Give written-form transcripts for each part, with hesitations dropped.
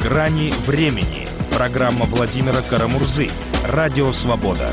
Грани времени. Программа Владимира Карамурзы. Радио Свобода.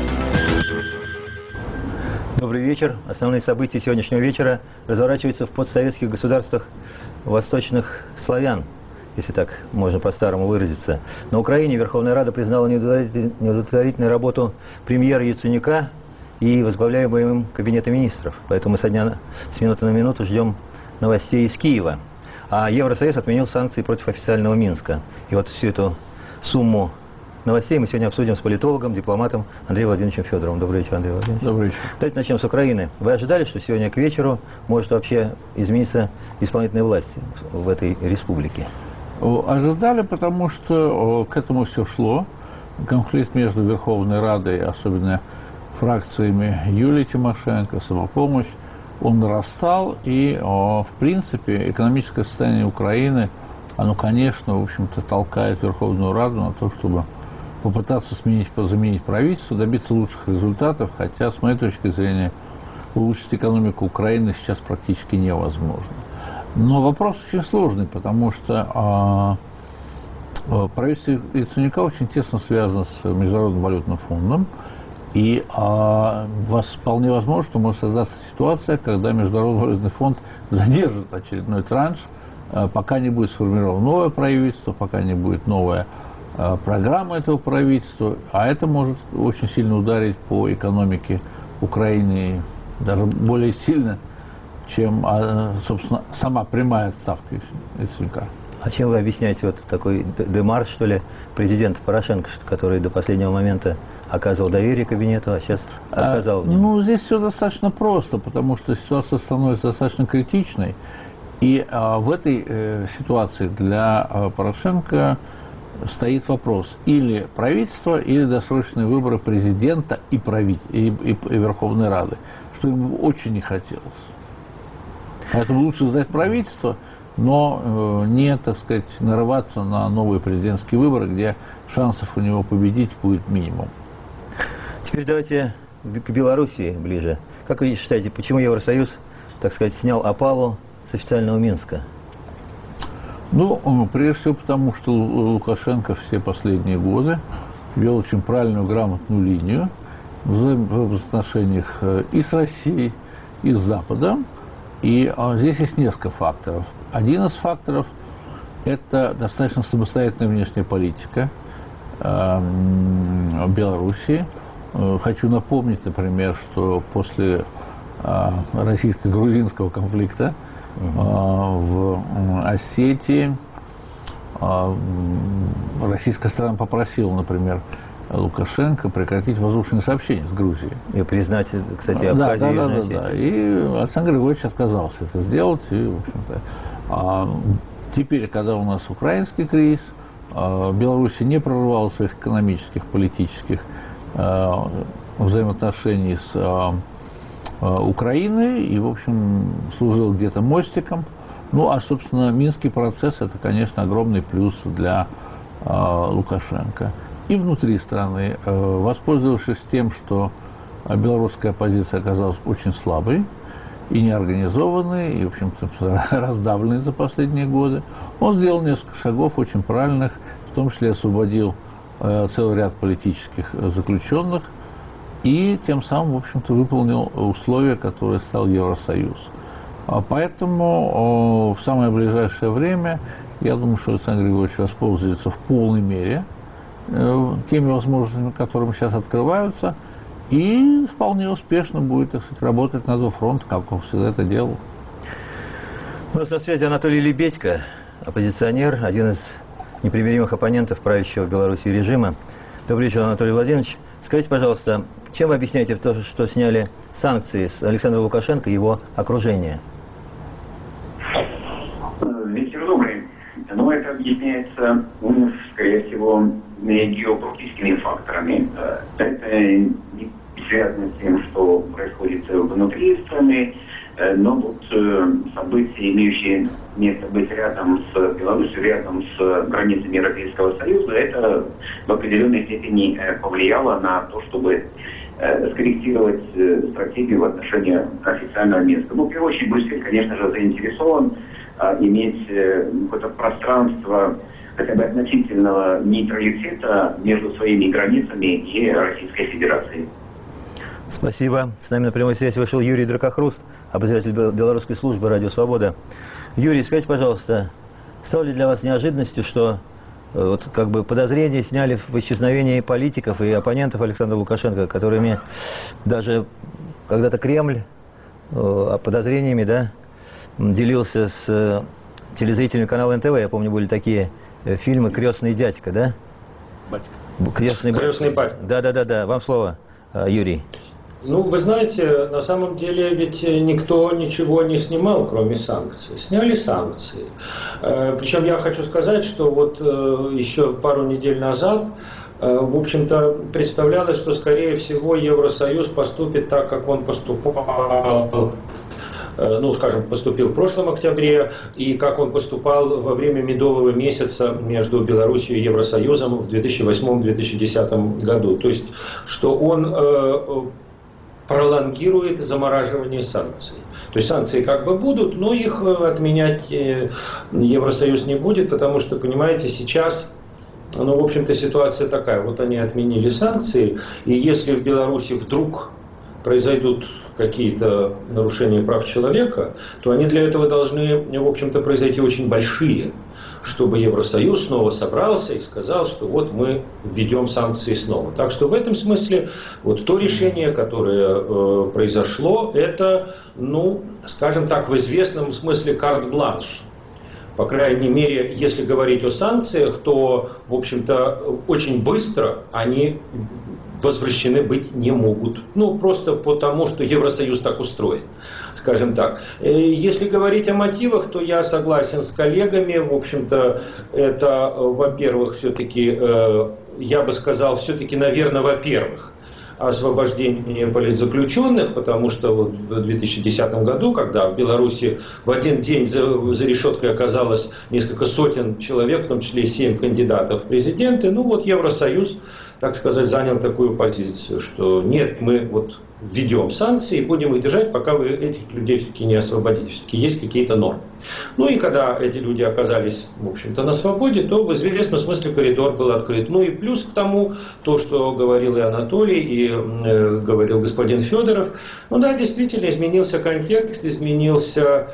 Добрый вечер. Основные события сегодняшнего вечера разворачиваются в подсоветских государствах восточных славян, если так можно по-старому выразиться. На Украине Верховная Рада признала неудовлетворительную работу премьера Яценюка и возглавляемого им Кабинета министров. Поэтому мы с минуты на минуту ждем новостей из Киева. А Евросоюз отменил санкции против официального Минска. И вот всю эту сумму новостей мы сегодня обсудим с политологом, дипломатом Андреем Владимировичем Федоровым. Добрый вечер, Андрей Владимирович. Добрый вечер. Давайте начнем с Украины. Вы ожидали, что сегодня к вечеру может вообще измениться исполнительная власть в этой республике? Ожидали, потому что к этому все шло. Конфликт между Верховной Радой, особенно фракциями Юлии Тимошенко, «Самопомощь», он нарастал, и, в принципе, экономическое состояние Украины, оно, конечно, в общем-то, толкает Верховную Раду на то, чтобы попытаться заменить правительство, добиться лучших результатов, хотя, с моей точки зрения, улучшить экономику Украины сейчас практически невозможно. Но вопрос очень сложный, потому что правительство Яценюка очень тесно связано с Международным валютным фондом, и вполне возможно, что может создаться ситуация, когда Международный валютный фонд задержит очередной транш, пока не будет сформировано новое правительство, пока не будет новая программа этого правительства, а это может очень сильно ударить по экономике Украины, даже более сильно, чем, собственно, сама прямая отставка Яценюка. А чем вы объясняете вот такой демарш, что ли, президента Порошенко, который до последнего момента оказывал доверие кабинету, а сейчас отказал в нем? Ну, здесь все достаточно просто, потому что ситуация становится достаточно критичной. И в этой ситуации для Порошенко стоит вопрос: или правительство, или досрочные выборы президента и Верховной Рады, что ему очень не хотелось. Поэтому лучше сдать правительство, но не, так сказать, нарываться на новые президентские выборы, где шансов у него победить будет минимум. Теперь давайте к Белоруссии ближе. Как вы считаете, почему Евросоюз, так сказать, снял опалу с официального Минска? Ну, прежде всего потому, что Лукашенко все последние годы вел очень правильную, грамотную линию в отношениях и с Россией, и с Западом. И здесь есть несколько факторов. Один из факторов – это достаточно самостоятельная внешняя политика Белоруссии. Хочу напомнить, например, что после российско-грузинского конфликта в Осетии российская сторона попросила, например, Лукашенко прекратить воздушные сообщения с Грузией. И признать, кстати, Абхазию и Южную Осетию. Да. И Александр Григорьевич отказался это сделать. И, в общем-то, теперь, когда у нас украинский кризис, Беларусь не прорывала своих экономических, политических взаимоотношений с Украиной и, в общем, служил где-то мостиком. Ну, а, собственно, Минский процесс – это, конечно, огромный плюс для Лукашенко. И внутри страны, воспользовавшись тем, что белорусская оппозиция оказалась очень слабой и неорганизованной, и, в общем-то, раздавленной за последние годы, он сделал несколько шагов очень правильных, в том числе освободил целый ряд политических заключенных и тем самым, в общем-то, выполнил условия, которые ставил Евросоюз. Поэтому в самое ближайшее время, я думаю, что Александр Григорьевич воспользуется в полной мере теми возможностями, которые сейчас открываются, и вполне успешно будет, так сказать, работать на два фронта, как он всегда это делал. У нас на связи Анатолий Лебедько, оппозиционер, один из непримиримых оппонентов правящего в Беларуси режима. Добрый вечер, Анатолий Владимирович. Скажите, пожалуйста, чем вы объясняете то, что сняли санкции с Александра Лукашенко и его окружения? Вечер добрый. Но это объясняется, скорее всего, геополитическими факторами. Это не связано с тем, что происходит внутри страны, но вот события, имеющие место быть рядом с Беларусью, рядом с границами Европейского Союза, это в определенной степени повлияло на то, чтобы скорректировать стратегию в отношении официального Минска. Ну, в первую очередь, Брюссель, конечно же, заинтересован иметь какое-то пространство хотя бы относительного нейтралитета между своими границами и Российской Федерацией. Спасибо. С нами на прямой связи вышел Юрий Дракохруст, обозреватель белорусской службы «Радио Свобода». Юрий, скажите, пожалуйста, стало ли для вас неожиданностью, что вот как бы подозрения сняли в исчезновении политиков и оппонентов Александра Лукашенко, которыми даже когда-то Кремль подозрениями, да, делился с телезрителями канала НТВ. Я помню, были такие фильмы «Крестный дядька», да? Батька. Крестный батька. Да. Вам слово, Юрий. Ну, вы знаете, на самом деле ведь никто ничего не снимал, кроме санкций. Сняли санкции. Причем я хочу сказать, что вот еще пару недель назад, в общем-то, представлялось, что, скорее всего, Евросоюз поступит так, как он поступал, ну, скажем, поступил в прошлом октябре, и как он поступал во время медового месяца между Белоруссией и Евросоюзом в 2008-2010 году. То есть, что он пролонгирует замораживание санкций. То есть санкции как бы будут, но их отменять Евросоюз не будет, потому что, понимаете, сейчас, ну, в общем-то, ситуация такая. Вот они отменили санкции, и если в Беларуси вдруг произойдут какие-то нарушения прав человека, то они для этого должны, в общем-то, произойти очень большие, чтобы Евросоюз снова собрался и сказал, что вот мы введем санкции снова. Так что в этом смысле вот то решение, которое произошло, это, ну, скажем так, в известном смысле карт-бланш. По крайней мере, если говорить о санкциях, то, в общем-то, очень быстро они возвращены быть не могут. Ну, просто потому, что Евросоюз так устроен, скажем так. Если говорить о мотивах, то я согласен с коллегами. В общем-то, это, во-первых, все-таки, я бы сказал, все-таки, наверное, во-первых, освобождение политзаключенных, потому что вот в 2010 году, когда в Беларуси в один день за решеткой оказалось несколько сотен человек, в том числе 7 кандидатов в президенты, ну вот Евросоюз, так сказать, занял такую позицию, что нет, мы вот введем санкции и будем их держать, пока вы этих людей все-таки не освободите. Все-таки есть какие-то нормы. Ну и когда эти люди оказались, в общем-то, на свободе, то в известном смысле коридор был открыт. Ну и плюс к тому, то, что говорил и Анатолий, и говорил господин Федоров, ну да, действительно изменился контекст, изменился...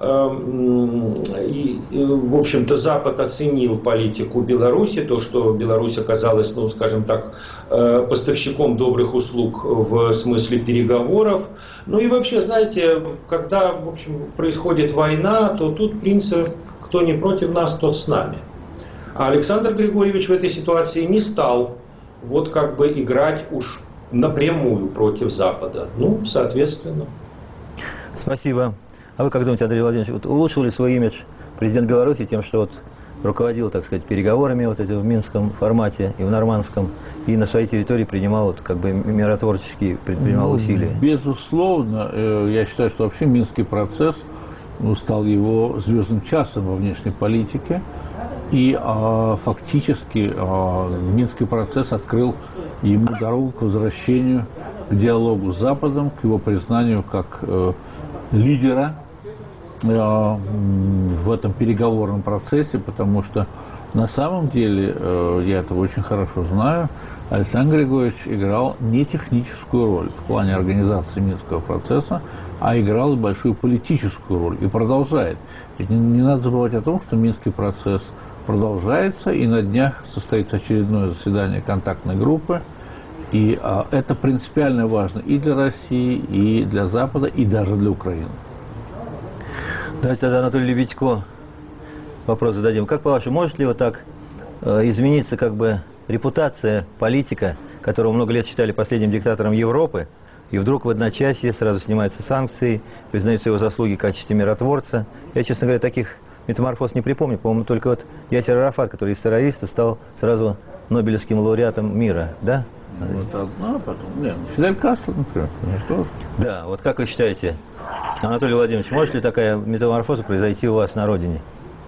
И, в общем-то, Запад оценил политику Беларуси, то, что Беларусь оказалась, ну, скажем так, поставщиком добрых услуг в смысле переговоров. Ну и вообще, знаете, когда, в общем, происходит война, то тут принцип «кто не против нас, тот с нами». А Александр Григорьевич в этой ситуации не стал вот как бы играть уж напрямую против Запада. Ну, соответственно. Спасибо. А вы как думаете, Андрей Владимирович, вот улучшил ли свой имидж президент Беларуси тем, что вот руководил, так сказать, переговорами вот этим в минском формате и в нормандском, и на своей территории принимал вот как бы миротворческие, предпринимал усилия? Безусловно, я считаю, что вообще минский процесс стал его звездным часом во внешней политике, и фактически минский процесс открыл ему дорогу к возвращению к диалогу с Западом, к его признанию как лидера в этом переговорном процессе, потому что на самом деле, я это очень хорошо знаю, Александр Григорьевич играл не техническую роль в плане организации минского процесса, а играл большую политическую роль и продолжает. Ведь не надо забывать о том, что минский процесс продолжается, и на днях состоится очередное заседание контактной группы, и это принципиально важно и для России, и для Запада, и даже для Украины. Давайте тогда Анатолию Лебедько вопрос зададим. Как по-вашему, может ли вот так измениться как бы репутация политика, которого много лет считали последним диктатором Европы, и вдруг в одночасье сразу снимаются санкции, признаются его заслуги в качестве миротворца? Я, честно говоря, таких метаморфоз не припомню. По-моему, только вот Ясер Арафат, который из террориста стал сразу Нобелевским лауреатом мира, да? Вот одна, потом... Нет, Фидель Кастро, например, тоже. Да, вот как вы считаете, Анатолий Владимирович, может ли такая метаморфоза произойти у вас на родине?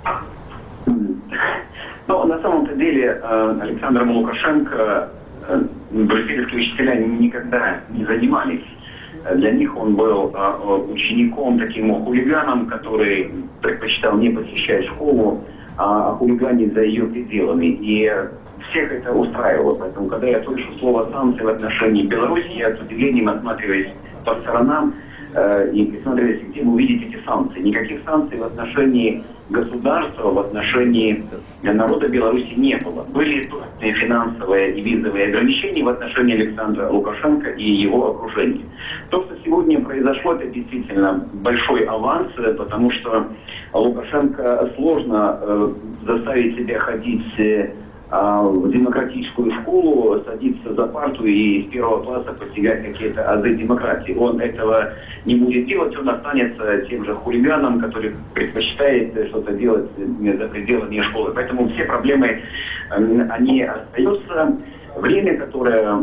Ну, на самом-то деле, Александром Лукашенко брюссельские учителя никогда не занимались. Для них он был учеником, таким хулиганом, который предпочитал не посещать школу, о хулигане за ее пределами. И всех это устраивало. Поэтому, когда я слышу слово «санкции» в отношении Беларуси, я с удивлением осматриваюсь по сторонам и присматриваюсь, где вы увидите эти санкции. Никаких санкций в отношении государства, в отношении народа Беларуси не было. Были финансовые и визовые ограничения в отношении Александра Лукашенко и его окружения. То, что сегодня произошло, это действительно большой аванс, потому что Лукашенко сложно заставить себя ходить в демократическую школу, садиться за парту и с первого класса постигать какие-то азы демократии. Он этого не будет делать, он останется тем же хулиганом, который предпочитает что-то делать за пределами школы. Поэтому все проблемы, они остаются. Время, которое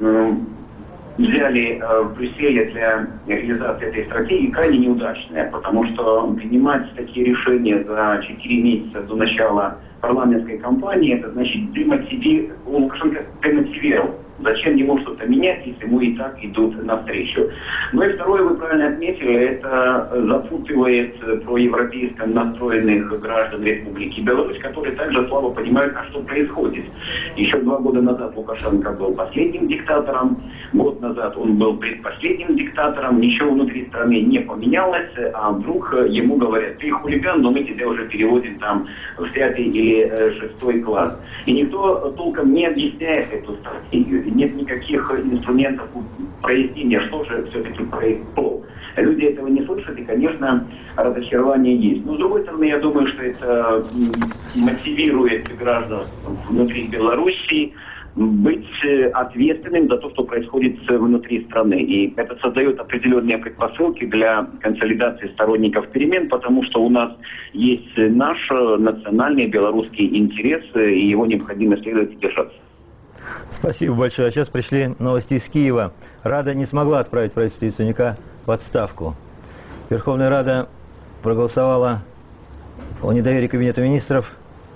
взяли в Брюсселе для реализации этой стратегии, крайне неудачное, потому что принимать такие решения за 4 месяца до начала парламентской кампании, это значит Лукашенко демотивировал. Зачем ему что-то менять, если ему и так идут навстречу? Ну и второе, вы правильно отметили, это запутывает проевропейско настроенных граждан Республики Беларусь, которые также слабо понимают, а что происходит. Еще 2 года назад Лукашенко был последним диктатором, год назад он был предпоследним диктатором, ничего внутри страны не поменялось, а вдруг ему говорят: ты хулиган, но мы тебя уже переводим там в 5 или 6 класс. И никто толком не объясняет эту стратегию. Нет никаких инструментов прояснения, что же все-таки произошло. Люди этого не слышат, и, конечно, разочарование есть. Но, с другой стороны, я думаю, что это мотивирует граждан внутри Белоруссии быть ответственным за то, что происходит внутри страны. И это создает определенные предпосылки для консолидации сторонников перемен, потому что у нас есть наш национальный белорусский интерес, и его необходимо следовать и держаться. Спасибо большое. А сейчас пришли новости из Киева. Рада не смогла отправить правительство Яценюка в отставку. Верховная Рада проголосовала о недоверии Кабинету министров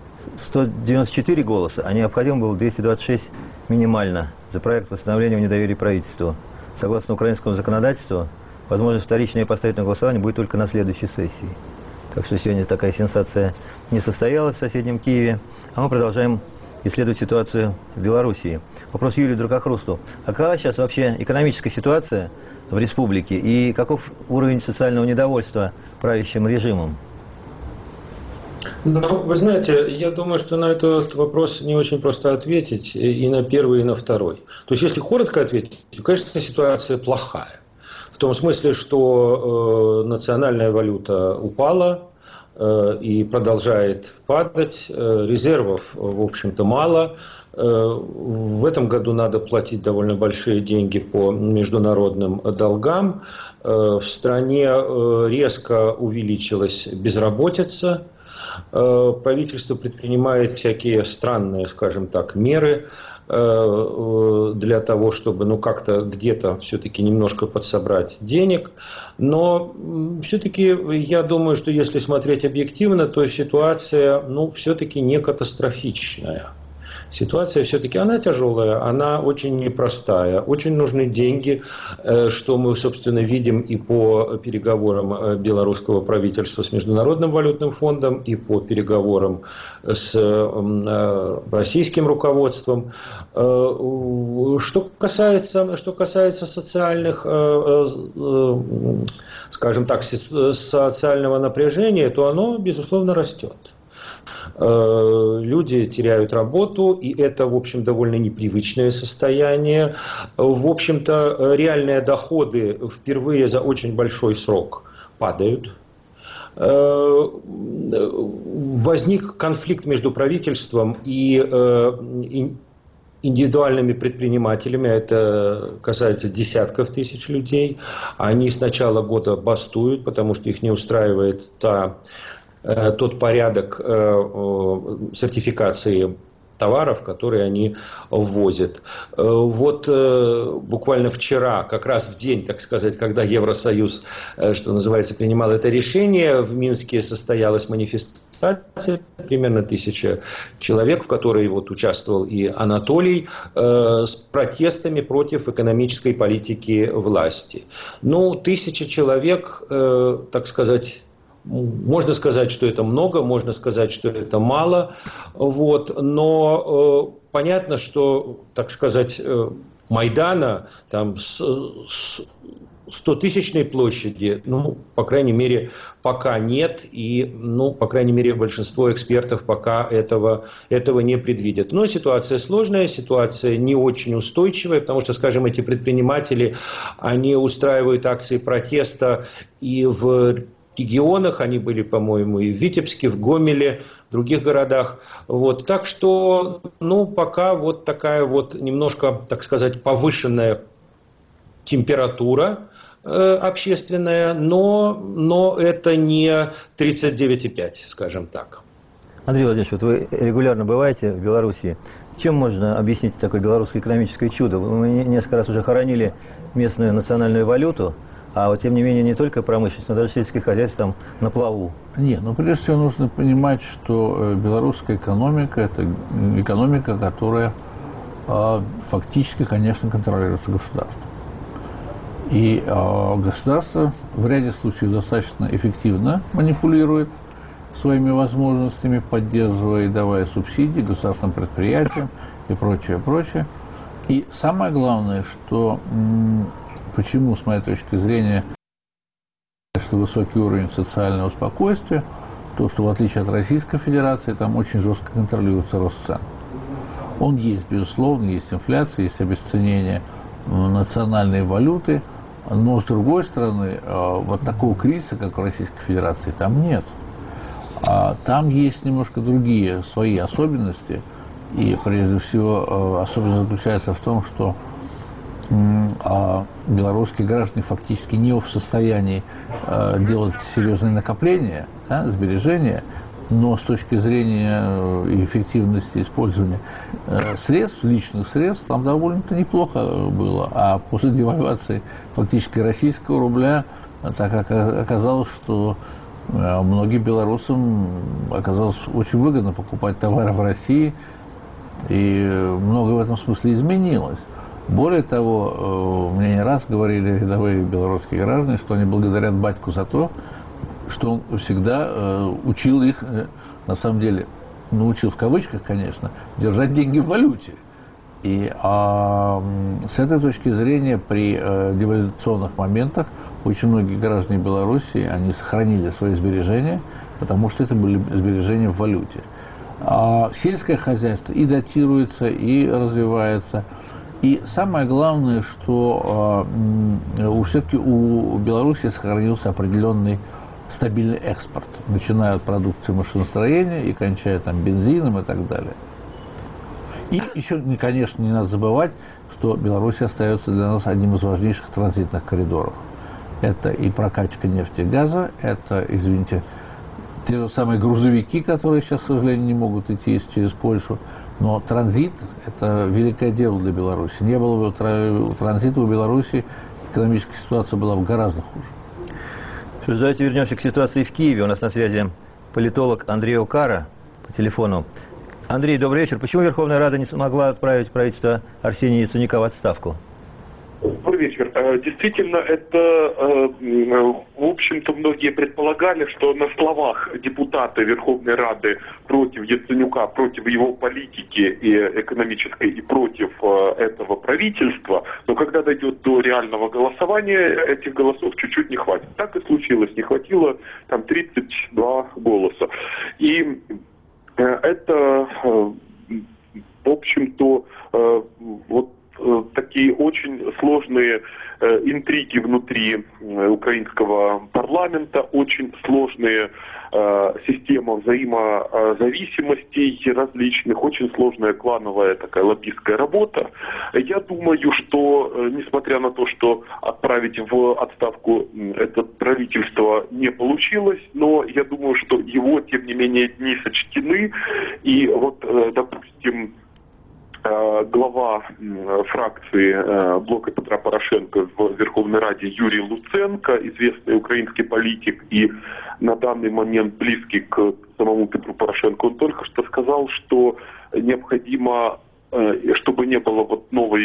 194 голоса, а необходимо было 226 минимально за проект восстановления недоверия правительству. Согласно украинскому законодательству, возможность вторичное поставить на голосование будет только на следующей сессии. Так что сегодня такая сенсация не состоялась в соседнем Киеве. А мы продолжаем исследовать ситуацию в Белоруссии. Вопрос Юрию Дракохрусту. А какова сейчас вообще экономическая ситуация в республике и каков уровень социального недовольства правящим режимом? Ну, вы знаете, я думаю, что на этот вопрос не очень просто ответить и на первый, и на второй. То есть, если коротко ответить, то, конечно, ситуация плохая. В том смысле, что национальная валюта упала и продолжает падать, резервов, в общем-то, мало. В этом году надо платить довольно большие деньги по международным долгам. В стране резко увеличилась безработица. Правительство предпринимает всякие странные, скажем так, меры для того, чтобы как-то где-то все-таки немножко подсобрать денег. Но все-таки я думаю, что если смотреть объективно, то ситуация все-таки не катастрофичная. Ситуация все-таки, она тяжелая, она очень непростая, очень нужны деньги, что мы, собственно, видим и по переговорам белорусского правительства с Международным валютным фондом, и по переговорам с российским руководством. Что касается социальных, скажем так, социального напряжения, то оно, безусловно, растет. Люди теряют работу, и это, в общем, довольно непривычное состояние. В общем-то, реальные доходы впервые за очень большой срок падают. Возник конфликт между правительством и индивидуальными предпринимателями, это касается десятков тысяч людей. Они с начала года бастуют, потому что их не устраивает тот порядок сертификации товаров, которые они ввозят. Вот буквально вчера, как раз в день, так сказать, когда Евросоюз, что называется, принимал это решение, в Минске состоялась манифестация, примерно 1000 человек, в которой участвовал и Анатолий, с протестами против экономической политики власти. 1000 человек, так сказать, Можно сказать, что это много, можно сказать, что это мало, вот, но понятно, что, так сказать, Майдана там с 100-тысячной площади, ну, по крайней мере, пока нет, и, ну, по крайней мере, большинство экспертов пока этого не предвидят. Но ситуация сложная, ситуация не очень устойчивая, потому что, скажем, эти предприниматели, они устраивают акции протеста и в регионах, они были, по-моему, и в Витебске, в Гомеле, в других городах. Вот. Так что, ну, пока вот такая вот немножко, так сказать, повышенная температура общественная, но это не 39,5, скажем так. Андрей Владимирович, вот вы регулярно бываете в Беларуси. Чем можно объяснить такое белорусское экономическое чудо? Мы несколько раз уже хоронили местную национальную валюту, а вот тем не менее не только промышленность, но даже сельское хозяйство там на плаву. Нет, ну прежде всего нужно понимать, что белорусская экономика – это экономика, которая фактически, конечно, контролируется государством. И государство в ряде случаев достаточно эффективно манипулирует своими возможностями, поддерживая и давая субсидии государственным предприятиям и прочее, прочее. И самое главное, что почему, с моей точки зрения, что высокий уровень социального спокойствия, то, что в отличие от Российской Федерации, там очень жестко контролируется рост цен. Он есть, безусловно, есть инфляция, есть обесценение национальной валюты, но, с другой стороны, вот такого кризиса, как в Российской Федерации, там нет. Там есть немножко другие свои особенности, и, прежде всего, особенность заключается в том, что белорусские граждане фактически не в состоянии делать серьезные накопления, да, сбережения, но с точки зрения эффективности использования средств, личных средств, там довольно-то неплохо было. А после девальвации фактически российского рубля, так оказалось, что многим белорусам оказалось очень выгодно покупать товары в России, и многое в этом смысле изменилось. Более того, мне не раз говорили рядовые белорусские граждане, что они благодарят батьку за то, что он всегда учил их, на самом деле, научил в кавычках, конечно, держать деньги в валюте. И с этой точки зрения при девальвационных моментах очень многие граждане Беларуси, они сохранили свои сбережения, потому что это были сбережения в валюте. Сельское хозяйство и датируется, и развивается. И самое главное, что все-таки у Беларуси сохранился определенный стабильный экспорт, начиная от продукции машиностроения и кончая там бензином и так далее. И еще, конечно, не надо забывать, что Беларусь остается для нас одним из важнейших транзитных коридоров. Это и прокачка нефти и газа, это, извините, те же самые грузовики, которые сейчас, к сожалению, не могут идти через Польшу. Но транзит – это великое дело для Беларуси. Не было бы транзита у Беларуси, экономическая ситуация была бы гораздо хуже. Давайте вернемся к ситуации в Киеве. У нас на связи политолог Андрей Окара по телефону. Андрей, добрый вечер. Почему Верховная Рада не смогла отправить правительство Арсения Яценюка в отставку? Добрый вечер. Действительно, это, в общем-то, многие предполагали, что на словах депутаты Верховной Рады против Яценюка, против его политики и экономической и против этого правительства, но когда дойдет до реального голосования, этих голосов чуть-чуть не хватит. Так и случилось, не хватило там 32 голоса. И это, в общем-то, вот такие очень сложные интриги внутри украинского парламента, очень сложные система взаимозависимостей различных, очень сложная клановая такая лоббистская работа. Я думаю, что несмотря на то, что отправить в отставку это правительство не получилось, но я думаю, что его, тем не менее, дни сочтены. И вот, допустим, глава фракции блока Петра Порошенко в Верховной Раде Юрий Луценко, известный украинский политик и на данный момент близкий к самому Петру Порошенко, он только что сказал, что необходимо, чтобы не было вот новой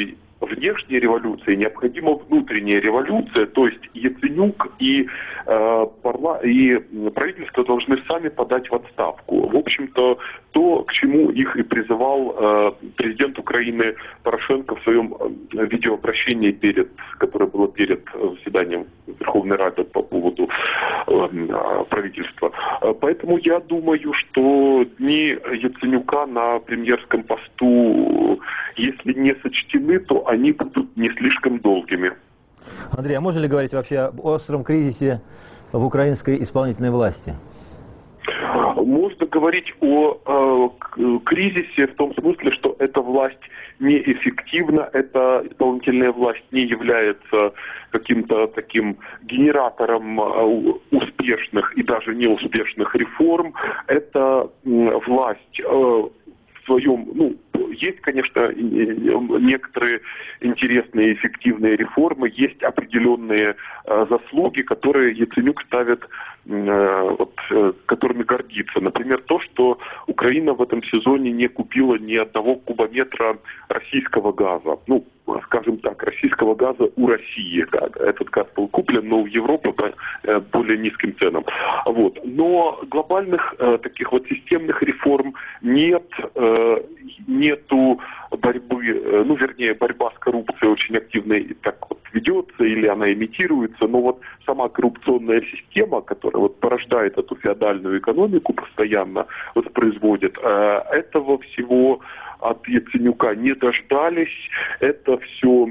внешней революции, необходима внутренняя революция, то есть Яценюк и правительство должны сами подать в отставку. В общем-то, то, к чему их и призывал президент Украины Порошенко в своем видеообращении, которое было перед заседанием Верховной Рады по поводу правительства. Поэтому я думаю, что дни Яценюка на премьерском посту, если не сочтены, то они будут не слишком долгими. Андрей, а можно ли говорить вообще об остром кризисе в украинской исполнительной власти? Можно говорить о кризисе в том смысле, что эта власть неэффективна, эта исполнительная власть не является каким-то таким генератором успешных и даже неуспешных реформ. Это власть в своем, есть, конечно, некоторые интересные эффективные реформы, есть определенные заслуги, которые Яценюк ставит, которыми гордится. Например, то, что Украина в этом сезоне не купила ни одного кубометра российского газа. Скажем так, российского газа у России. Этот газ был куплен, но в Европе по более низким ценам. Но глобальных таких системных реформ нет, нету борьбы, борьба с коррупцией очень активно ведется или она имитируется, но сама коррупционная система, которая порождает эту феодальную экономику, постоянно воспроизводит, этого всего от Яценюка не дождались. Это все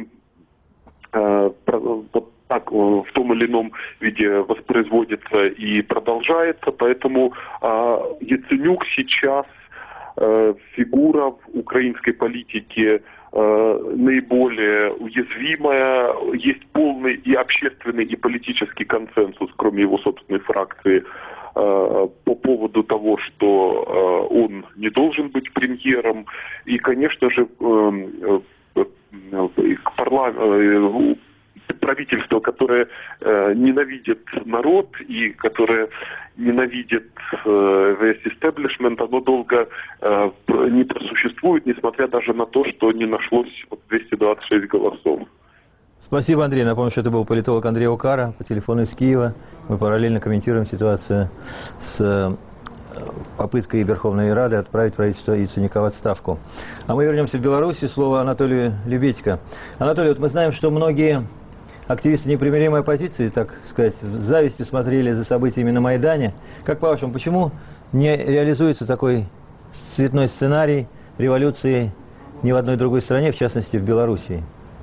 так в том или ином виде воспроизводится и продолжается, поэтому Яценюк сейчас фигура в украинской политике наиболее уязвимая. Есть полный и общественный, и политический консенсус, кроме его собственной фракции, по поводу того, что он не должен быть премьером. И, конечно же, правительство, которое ненавидит народ и которое ненавидит весь истеблишмент, оно долго не просуществует, несмотря даже на то, что не нашлось 226 голосов. Спасибо, Андрей. Напомню, что это был политолог Андрей Окара по телефону из Киева. Мы параллельно комментируем ситуацию с попыткой Верховной Рады отправить правительство Яценюка в отставку. А мы вернемся в Беларусь. Слово Анатолию Любедько. Анатолий, мы знаем, что многие активисты непримиримой оппозиции, так сказать, с завистью смотрели за событиями на Майдане. Как по-вашему, почему не реализуется такой цветной сценарий революции ни в одной другой стране, в частности в Белоруссии?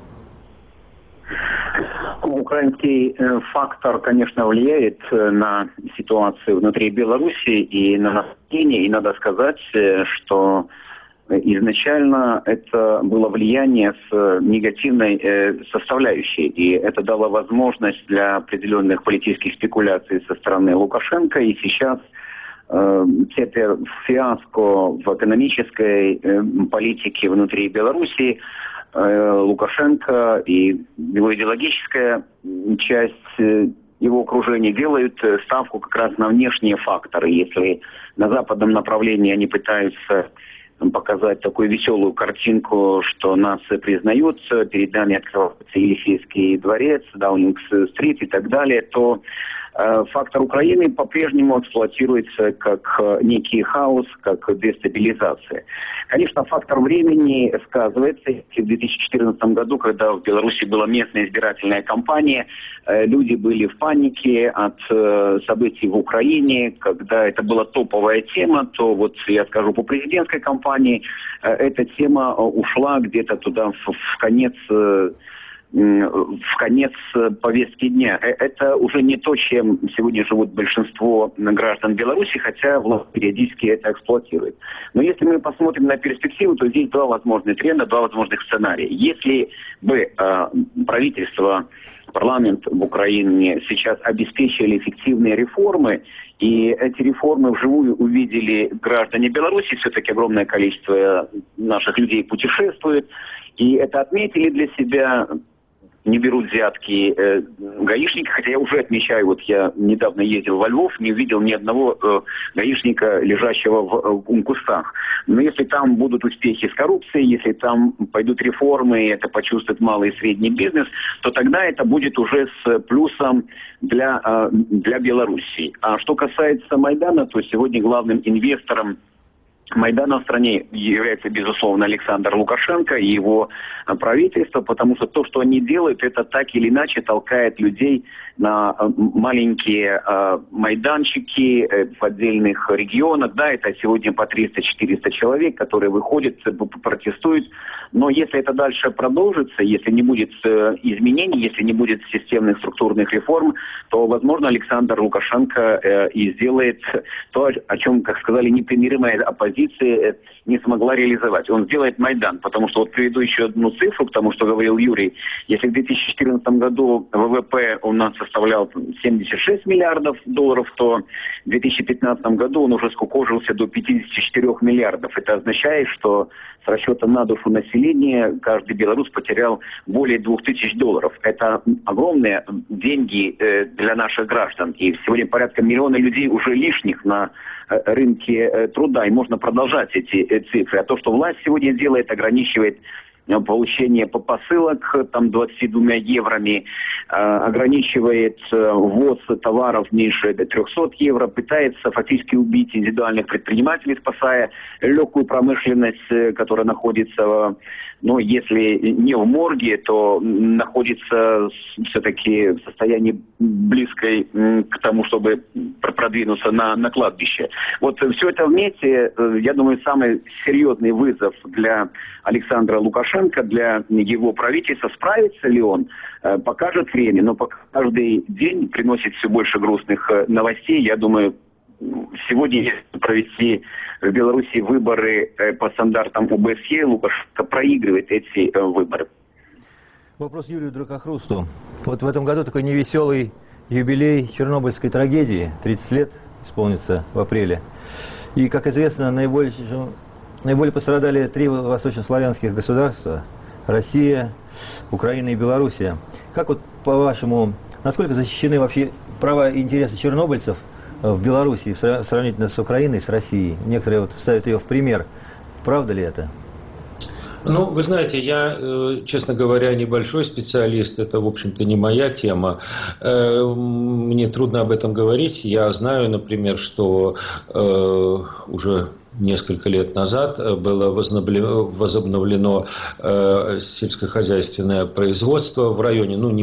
Украинский фактор, конечно, влияет на ситуацию внутри Беларуси и на настроение. И надо сказать, что изначально это было влияние с негативной составляющей. И это дало возможность для определенных политических спекуляций со стороны Лукашенко. И сейчас теперь фиаско в экономической политике внутри Беларуси Лукашенко и его идеологическая часть его окружения делают ставку как раз на внешние факторы. Если на западном направлении они пытаются показать такую веселую картинку, что нация признает, перед нами открывается Елисейский дворец, Даунинг-стрит и так далее, то фактор Украины по-прежнему эксплуатируется как некий хаос, как дестабилизация. Конечно, фактор времени сказывается. В 2014 году, когда в Беларуси была местная избирательная кампания, люди были в панике от событий в Украине. Когда это была топовая тема, то я скажу, по президентской кампании эта тема ушла где-то туда в конец повестки дня. Это уже не то, чем сегодня живут большинство граждан Беларуси, хотя власть периодически это эксплуатирует. Но если мы посмотрим на перспективу, то здесь два возможных тренда, два возможных сценария. Если бы правительство, парламент в Украине сейчас обеспечили эффективные реформы, и эти реформы вживую увидели граждане Беларуси, все-таки огромное количество наших людей путешествует, и это отметили для себя, не берут взятки гаишники, хотя я уже отмечаю, вот я недавно ездил во Львов, не увидел ни одного гаишника, лежащего в кустах. Но если там будут успехи с коррупцией, если там пойдут реформы, и это почувствует малый и средний бизнес, то тогда это будет уже с плюсом для Белоруссии. А что касается Майдана, то сегодня главным инвестором Майдана в стране является, безусловно, Александр Лукашенко и его правительство, потому что то, что они делают, это так или иначе толкает людей на маленькие майданчики в отдельных регионах. Да, это сегодня по 300-400 человек, которые выходят, протестуют. Но если это дальше продолжится, если не будет изменений, если не будет системных структурных реформ, то, возможно, Александр Лукашенко и сделает то, о чем, как сказали, непримиримая оппозиция не смогла реализовать. Он сделает Майдан, потому что, вот приведу еще одну цифру к тому, что говорил Юрий. Если в 2014 году ВВП у нас составлял 76 миллиардов долларов, то в 2015 году он уже скукожился до 54 миллиардов. Это означает, что с расчета на душу населения каждый белорус потерял более 2000 долларов. Это огромные деньги для наших граждан. И сегодня порядка миллиона людей уже лишних на рынке труда, и можно продолжать эти цифры. А то, что власть сегодня делает, ограничивает получение посылок там 22 еврами, ограничивает ввоз товаров меньше 300 евро, пытается фактически убить индивидуальных предпринимателей, спасая легкую промышленность, которая находится, ну, если не в морге, то находится все-таки в состоянии близкой к тому, чтобы продвинуться на кладбище. Вот все это вместе, я думаю, самый серьезный вызов для Александра Лукашенко, для его правительства. Справится ли он, покажет время, но каждый день приносит все больше грустных новостей. Я думаю, сегодня, если провести в Беларуси выборы по стандартам ОБСЕ, Лукашенко проигрывает эти выборы. Вопрос Юрию Дракохрусту. Вот в этом году такой невеселый юбилей Чернобыльской трагедии. 30 лет исполнится в апреле. И, как известно, наиболее пострадали 3 восточнославянских государства: Россия, Украина и Белоруссия. Как вот, по-вашему, насколько защищены вообще права и интересы чернобыльцев в Белоруссии сравнительно с Украиной, с Россией? Некоторые вот ставят ее в пример. Правда ли это? Ну, вы знаете, я, честно говоря, небольшой специалист, это, в общем-то, не моя тема. Мне трудно об этом говорить. Я знаю, например, что уже несколько лет назад было возобновлено сельскохозяйственное производство в районе, ну,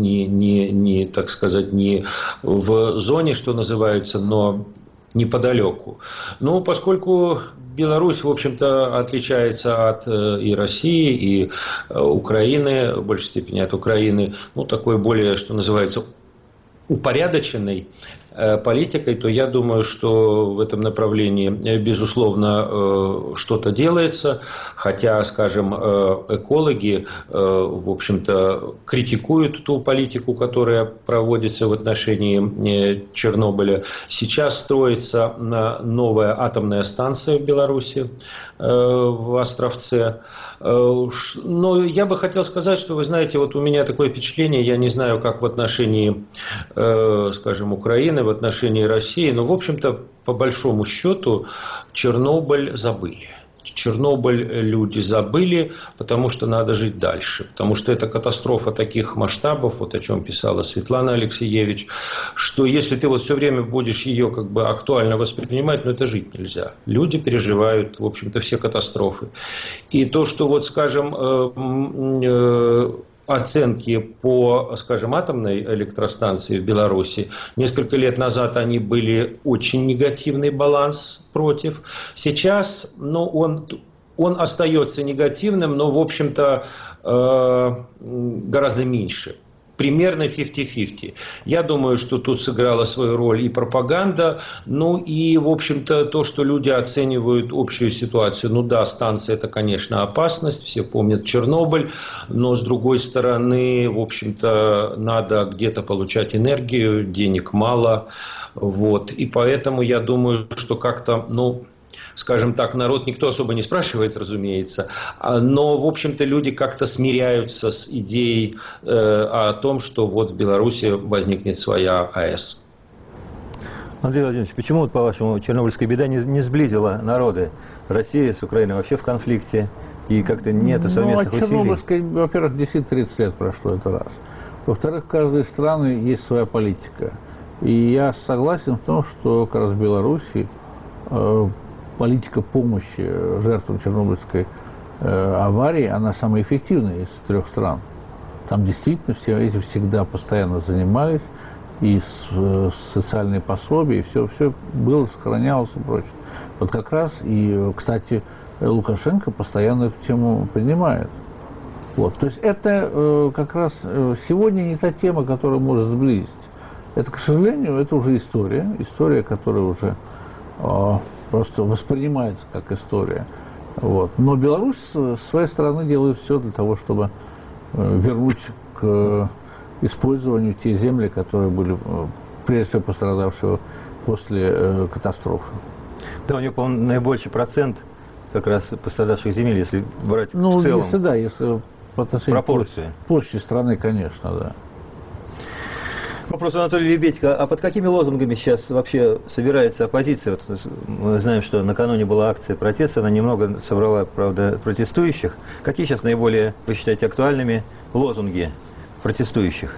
не так сказать, не в зоне, что называется, но неподалеку. Ну, поскольку Беларусь, в общем-то, отличается от и России, и Украины, в большей степени от Украины, ну, такой более, что называется, упорядоченной политикой, то я думаю, что в этом направлении, безусловно, что-то делается, хотя, скажем, экологи, в общем-то, критикуют ту политику, которая проводится в отношении Чернобыля. Сейчас строится новая атомная станция в Беларуси, в Островце. Но я бы хотел сказать, что, вы знаете, вот у меня такое впечатление, я не знаю, как в отношении, скажем, Украины, в отношении России, но, в общем-то, по большому счету, Чернобыль забыли. Чернобыль люди забыли, потому что надо жить дальше. Потому что это катастрофа таких масштабов, вот о чем писала Светлана Алексеевич, что если ты вот все время будешь ее как бы актуально воспринимать, ну это жить нельзя. Люди переживают, в общем-то, все катастрофы. И то, что вот, скажем, оценки по, скажем, атомной электростанции в Беларуси. Несколько лет назад они были очень негативный баланс против. Сейчас, ну, он остается негативным, но, в общем-то, гораздо меньше. Примерно 50-50. Я думаю, что тут сыграла свою роль и пропаганда, ну и, в общем-то, то, что люди оценивают общую ситуацию. Ну да, станция – это, конечно, опасность, все помнят Чернобыль, но, с другой стороны, в общем-то, надо где-то получать энергию, денег мало, вот. И поэтому я думаю, что как-то, ну, скажем так, народ никто особо не спрашивает, разумеется, но, в общем-то, люди как-то смиряются с идеей о том, что вот в Беларуси возникнет своя АЭС. Андрей Владимирович, почему, по-вашему, чернобыльская беда не сблизила народы России с Украиной вообще в конфликте? И как-то нет совместных усилий? Чернобыльской, во-первых, 10-30 лет прошло, это раз. Во-вторых, в каждой стране есть своя политика. И я согласен в том, что как раз в Беларуси политика помощи жертвам Чернобыльской аварии, она самая эффективная из 3 стран. Там действительно все этим всегда постоянно занимались, и социальные пособия, и все было, сохранялось и прочее. Вот как раз, и, кстати, Лукашенко постоянно эту тему поднимает. Вот. То есть это как раз сегодня не та тема, которая может сблизить. Это, к сожалению, это уже история, которая уже просто воспринимается как история. Вот. Но Беларусь с своей стороны делает все для того, чтобы вернуть к использованию те земли, которые были прежде всего пострадавшие после катастрофы. Да, у него, по-моему, наибольший процент как раз пострадавших земель, если брать в целом. Если по отношению к площади страны, конечно, да. Вопрос Анатолия Лебедько. А под какими лозунгами сейчас вообще собирается оппозиция? Вот мы знаем, что накануне была акция протеста, она немного собрала, правда, протестующих. Какие сейчас наиболее, вы считаете, актуальными лозунги протестующих?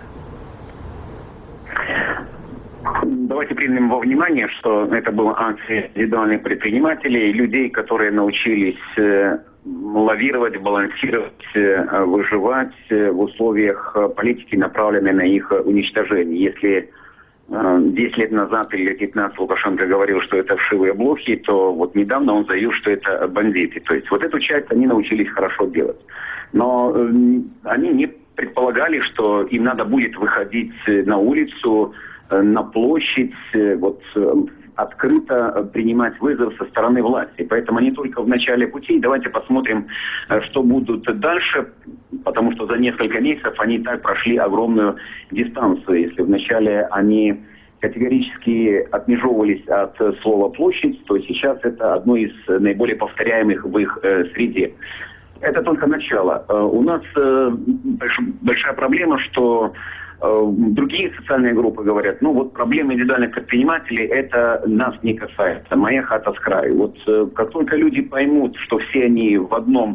Давайте примем во внимание, что это была акция индивидуальных предпринимателей, людей, которые научились лавировать, балансировать, выживать в условиях политики, направленной на их уничтожение. Если 10 лет назад или 15 Лукашенко говорил, что это вшивые блохи, то вот недавно он заявил, что это бандиты. То есть вот эту часть они научились хорошо делать. Но они не предполагали, что им надо будет выходить на улицу, на площадь, вот открыто принимать вызов со стороны власти. Поэтому они только в начале пути. Давайте посмотрим, что будут дальше, потому что за несколько месяцев они и так прошли огромную дистанцию. Если вначале они категорически отмежевывались от слова «площадь», то сейчас это одно из наиболее повторяемых в их среде. Это только начало. У нас большая проблема, что другие социальные группы говорят, ну вот проблемы индивидуальных предпринимателей, это нас не касается, моя хата с краю. Вот как только люди поймут, что все они в одной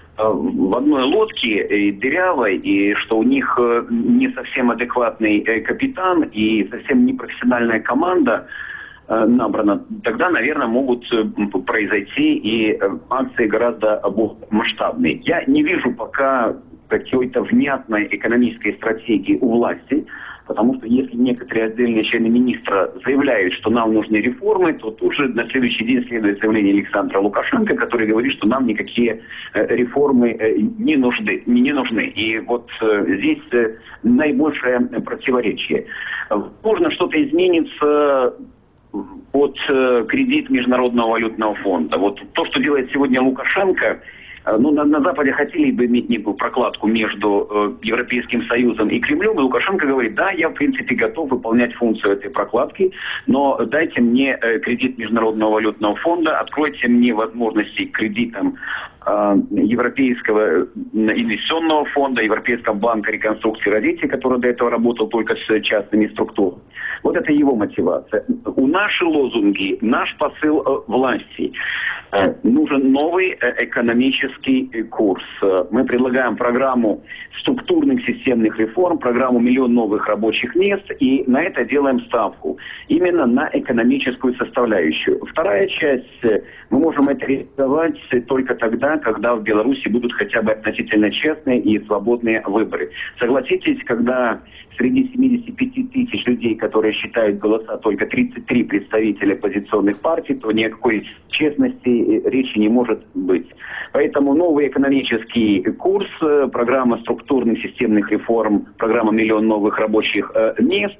лодке, и дырявой, и что у них не совсем адекватный капитан и совсем непрофессиональная команда набрана, тогда, наверное, могут произойти и акции гораздо масштабные. Я не вижу пока какой-то внятной экономической стратегии у власти, потому что если некоторые отдельные члены министра заявляют, что нам нужны реформы, то тут же на следующий день следует заявление Александра Лукашенко, который говорит, что нам никакие реформы не нужны. И вот здесь наибольшее противоречие. Можно что-то изменится под кредит Международного валютного фонда. Вот то, что делает сегодня Лукашенко, ну, на Западе хотели бы иметь некую прокладку между Европейским Союзом и Кремлем, и Лукашенко говорит, да, я в принципе готов выполнять функцию этой прокладки, но дайте мне кредит Международного валютного фонда, откройте мне возможности к кредитам Европейского инвестиционного фонда, Европейского банка реконструкции и развития, который до этого работал только с частными структурами. Вот это его мотивация. У наши лозунги, наш посыл власти. Нужен новый экономический курс. Мы предлагаем программу структурных системных реформ, программу «Миллион новых рабочих мест», и на это делаем ставку. Именно на экономическую составляющую. Вторая часть, мы можем это реализовать только тогда, когда в Беларуси будут хотя бы относительно честные и свободные выборы. Согласитесь, когда среди 75 тысяч людей, которые считают голоса, только 33 представителя оппозиционных партий, то ни о какой честности речи не может быть. Поэтому новый экономический курс, программа структурных системных реформ, программа «Миллион новых рабочих мест»,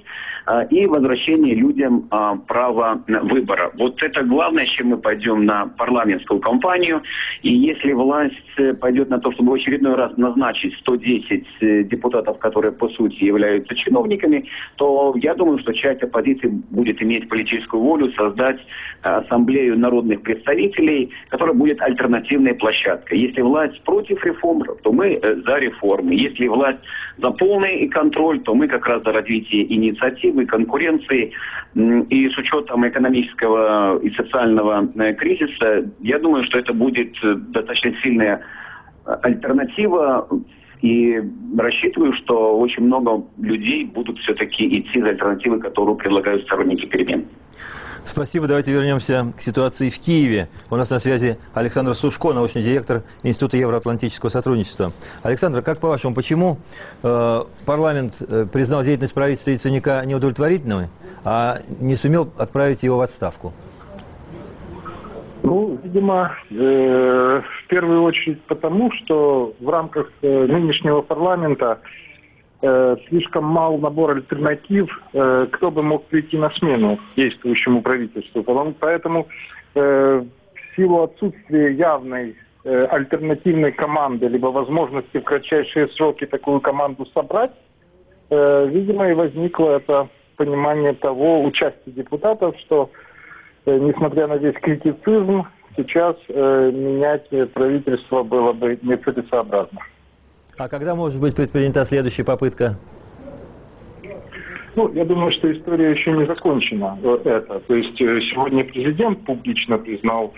и возвращение людям права выбора. Вот это главное, с чем мы пойдем на парламентскую кампанию. И если власть пойдет на то, чтобы в очередной раз назначить 110 депутатов, которые по сути являются чиновниками, то я думаю, что часть оппозиции будет иметь политическую волю создать ассамблею народных представителей, которая будет альтернативной площадкой. Если власть против реформ, то мы за реформы. Если власть за полный контроль, то мы как раз за развитие инициативы, конкуренции. И с учетом экономического и социального кризиса, я думаю, что это будет достаточно сильная альтернатива. И рассчитываю, что очень много людей будут все-таки идти за альтернативы, которую предлагают сторонники перемен. Спасибо. Давайте вернемся к ситуации в Киеве. У нас на связи Александр Сушко, научный директор Института евроатлантического сотрудничества. Александр, как по-вашему, почему парламент признал деятельность правительства Яценюка неудовлетворительной, а не сумел отправить его в отставку? Ну, видимо, в первую очередь потому, что в рамках нынешнего парламента слишком мал набор альтернатив, кто бы мог прийти на смену действующему правительству. Поэтому в силу отсутствия явной альтернативной команды, либо возможности в кратчайшие сроки такую команду собрать, видимо, и возникло это понимание того участия депутатов, что, несмотря на весь критицизм, сейчас менять правительство было бы нецелесообразно. А когда может быть предпринята следующая попытка? Ну, я думаю, что история еще не закончена. То есть сегодня президент публично призвал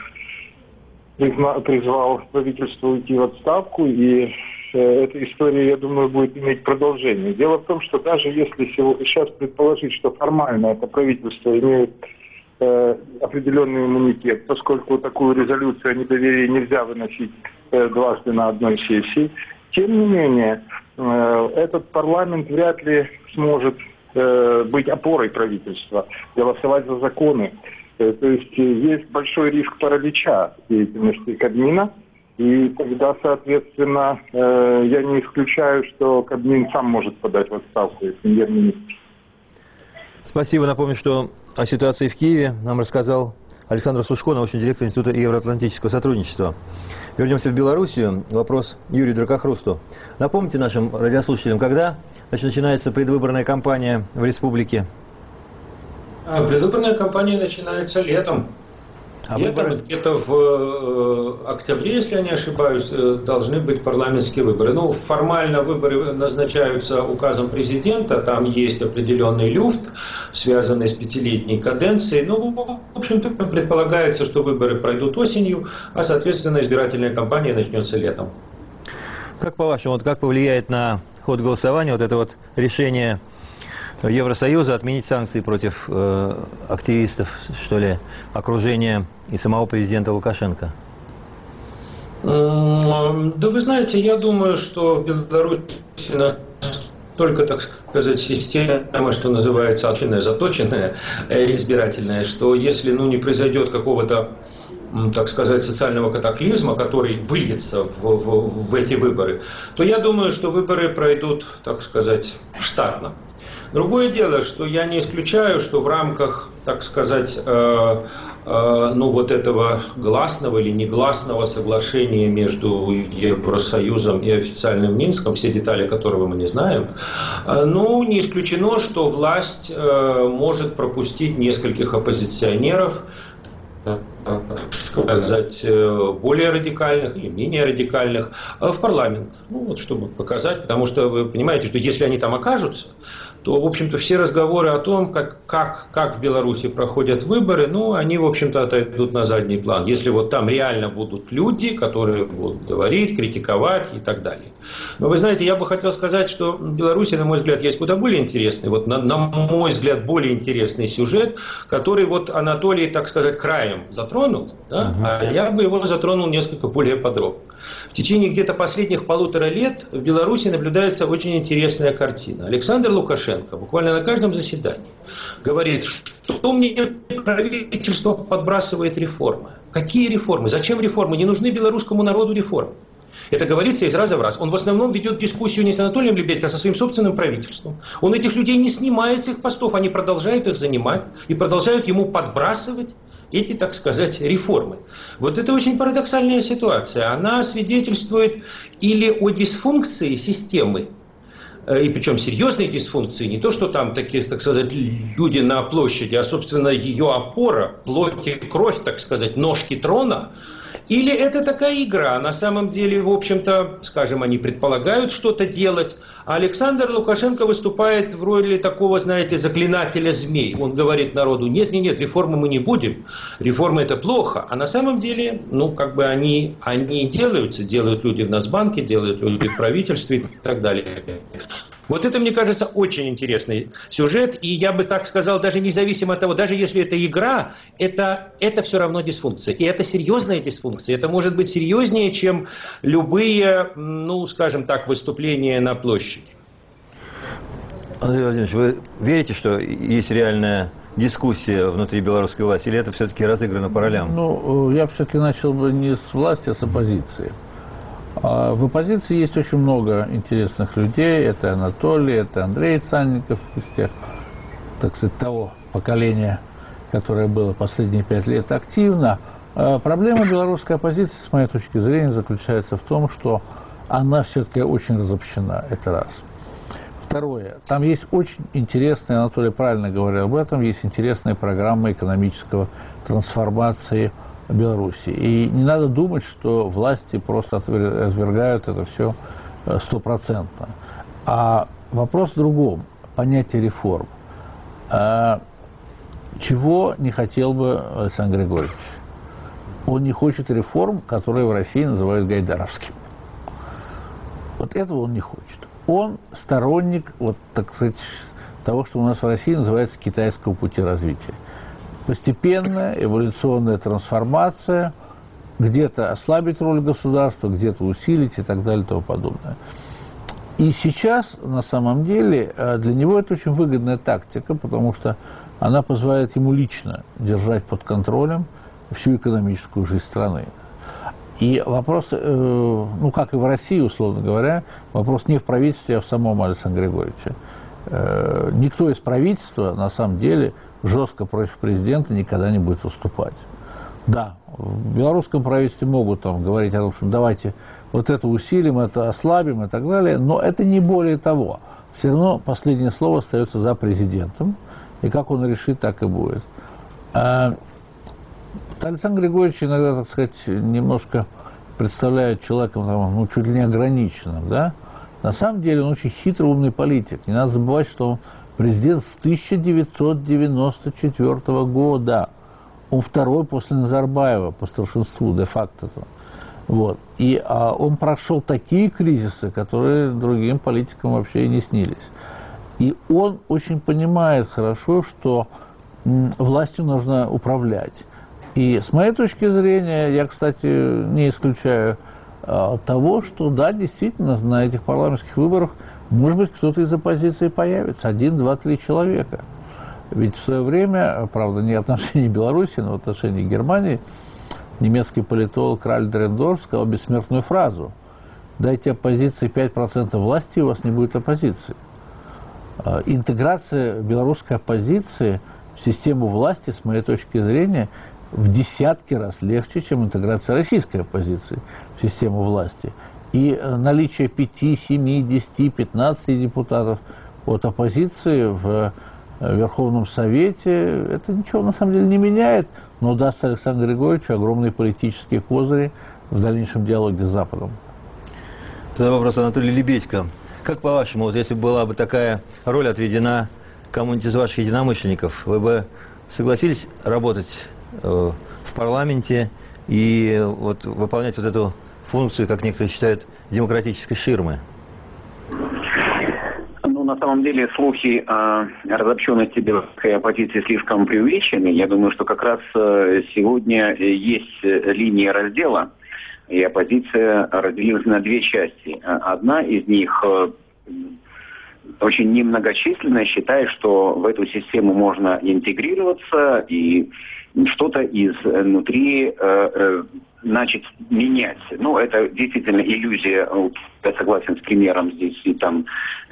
правительство уйти в отставку, и эта история, я думаю, будет иметь продолжение. Дело в том, что даже если сейчас предположить, что формально это правительство имеет определенный иммунитет, поскольку такую резолюцию о недоверии нельзя выносить дважды на одной сессии, тем не менее, этот парламент вряд ли сможет быть опорой правительства, голосовать за законы. То есть есть большой риск паралича деятельности Кабмина, и тогда, соответственно, я не исключаю, что Кабмин сам может подать в отставку, и премьер-министр. Спасибо. Напомню, что о ситуации в Киеве нам рассказал Александр Сушко, научный директор Института евроатлантического сотрудничества. Вернемся в Белоруссию. Вопрос Юрию Дракохрусту. Напомните нашим радиослушателям, когда начинается предвыборная кампания в республике? Предвыборная кампания начинается летом. Летом, где-то в октябре, если я не ошибаюсь, должны быть парламентские выборы. Ну, формально выборы назначаются указом президента, там есть определенный люфт, связанный с 5-летней каденцией. Ну, в общем-то, предполагается, что выборы пройдут осенью, а, соответственно, избирательная кампания начнется летом. Как по-вашему, как повлияет на ход голосования вот это вот решение Евросоюза отменить санкции против активистов, что ли, окружения и самого президента Лукашенко? Да вы знаете, я думаю, что в Беларуси настолько, так сказать, система, что называется, заточенная, избирательная, что если не произойдет какого-то, так сказать, социального катаклизма, который выльется в эти выборы, то я думаю, что выборы пройдут, так сказать, штатно. Другое дело, что я не исключаю, что в рамках, так сказать, вот этого гласного или негласного соглашения между Евросоюзом и официальным Минском, все детали которого мы не знаем, не исключено, что власть может пропустить нескольких оппозиционеров, сказать, более радикальных или менее радикальных, в парламент. Чтобы показать, потому что вы понимаете, что если они там окажутся, то, в общем-то, все разговоры о том, как в Беларуси проходят выборы, они, в общем-то, отойдут на задний план. Если вот там реально будут люди, которые будут говорить, критиковать и так далее. Но вы знаете, я бы хотел сказать, что в Беларуси, на мой взгляд, есть куда более интересный, на мой взгляд, более интересный сюжет, который Анатолий, так сказать, краем затронул, да? А я бы его затронул несколько более подробно. В течение где-то последних 1,5 лет в Беларуси наблюдается очень интересная картина. Александр Лукашенко буквально на каждом заседании говорит, что мне правительство подбрасывает реформы. Какие реформы? Зачем реформы? Не нужны белорусскому народу реформы. Это говорится из раза в раз. Он в основном ведет дискуссию не с Анатолием Лебедько, а со своим собственным правительством. Он этих людей не снимает с их постов, они продолжают их занимать и продолжают ему подбрасывать эти, так сказать, реформы. Вот это очень парадоксальная ситуация. Она свидетельствует или о дисфункции системы, и причем серьезной дисфункции, не то, что там такие, так сказать, люди на площади, а, собственно, ее опора, плоть и кровь, так сказать, ножки трона. Или это такая игра, на самом деле, в общем-то, скажем, они предполагают что-то делать, а Александр Лукашенко выступает в роли такого, знаете, заклинателя змей. Он говорит народу: нет, реформы мы не будем, реформы это плохо, а на самом деле, ну, как бы они делаются, делают люди в Нацбанке, делают люди в правительстве и так далее. Вот это, мне кажется, очень интересный сюжет, и я бы так сказал, даже независимо от того, даже если это игра, это все равно дисфункция. И это серьезная дисфункция, это может быть серьезнее, чем любые, ну, скажем так, выступления на площади. Андрей Владимирович, вы верите, что есть реальная дискуссия внутри белорусской власти, или это все-таки разыграно по ролям? Ну, я все-таки начал бы не с власти, а с оппозиции. В оппозиции есть очень много интересных людей. Это Анатолий, это Андрей Санников из тех, так сказать, того поколения, которое было последние 5 лет активно. Проблема белорусской оппозиции, с моей точки зрения, заключается в том, что она все-таки очень разобщена. Это раз. Второе. Там есть очень интересная, Анатолий правильно говорил об этом, есть интересная программа экономического трансформации Беларуси. И не надо думать, что власти просто отвергают это все 100%. А вопрос в другом. Понятие реформ. Чего не хотел бы Александр Григорьевич? Он не хочет реформ, которые в России называют гайдаровскими. Вот этого он не хочет. Он сторонник, вот, так сказать, того, что у нас в России называется китайского пути развития. Постепенная эволюционная трансформация, где-то ослабить роль государства, где-то усилить и так далее и тому подобное. И сейчас, на самом деле, для него это очень выгодная тактика, потому что она позволяет ему лично держать под контролем всю экономическую жизнь страны. И вопрос, ну, как и в России, условно говоря, вопрос не в правительстве, а в самом Александре Григорьевиче. Никто из правительства, на самом деле, жестко против президента никогда не будет выступать. Да, в белорусском правительстве могут там говорить о том, что давайте вот это усилим, это ослабим и так далее, но это не более того. Все равно последнее слово остается за президентом, и как он решит, так и будет. Александр Григорьевич иногда, так сказать, немножко представляет человеком там, ну, чуть ли не ограниченным, да? На самом деле он очень хитрый, умный политик. Не надо забывать, что он президент с 1994 года. Он второй после Назарбаева по старшинству, де-факто. Вот. И он прошел такие кризисы, которые другим политикам вообще и не снились. И он очень понимает хорошо, что властью нужно управлять. И с моей точки зрения, я, кстати, не исключаю того, что, да, действительно, на этих парламентских выборах, может быть, кто-то из оппозиции появится, 1, 2, 3 человека. Ведь в свое время, правда, не в отношении Беларуси, но в отношении Германии, немецкий политолог Ральф Дрендорф сказал бессмертную фразу: дайте оппозиции 5% власти, и у вас не будет оппозиции. Интеграция белорусской оппозиции в систему власти, с моей точки зрения, в десятки раз легче, чем интеграция российской оппозиции в систему власти. И наличие 5, 7, 10, 15 депутатов от оппозиции в Верховном Совете, это ничего на самом деле не меняет, но даст Александру Григорьевичу огромные политические козыри в дальнейшем диалоге с Западом. Тогда вопрос Анатолию Лебедько. Как по-вашему, вот если была бы такая роль отведена кому-нибудь из ваших единомышленников, вы бы согласились работать в парламенте и вот выполнять вот эту функцию, как некоторые считают, демократической ширмы? Ну, на самом деле, слухи о разобщенности белорусской оппозиции слишком преувеличены. Я думаю, что как раз сегодня есть линия раздела, и оппозиция разделилась на 2 части. Одна из них очень немногочисленная, считает, что в эту систему можно интегрироваться и что-то изнутри начать менять. Ну, это действительно иллюзия. Я согласен с примером здесь и там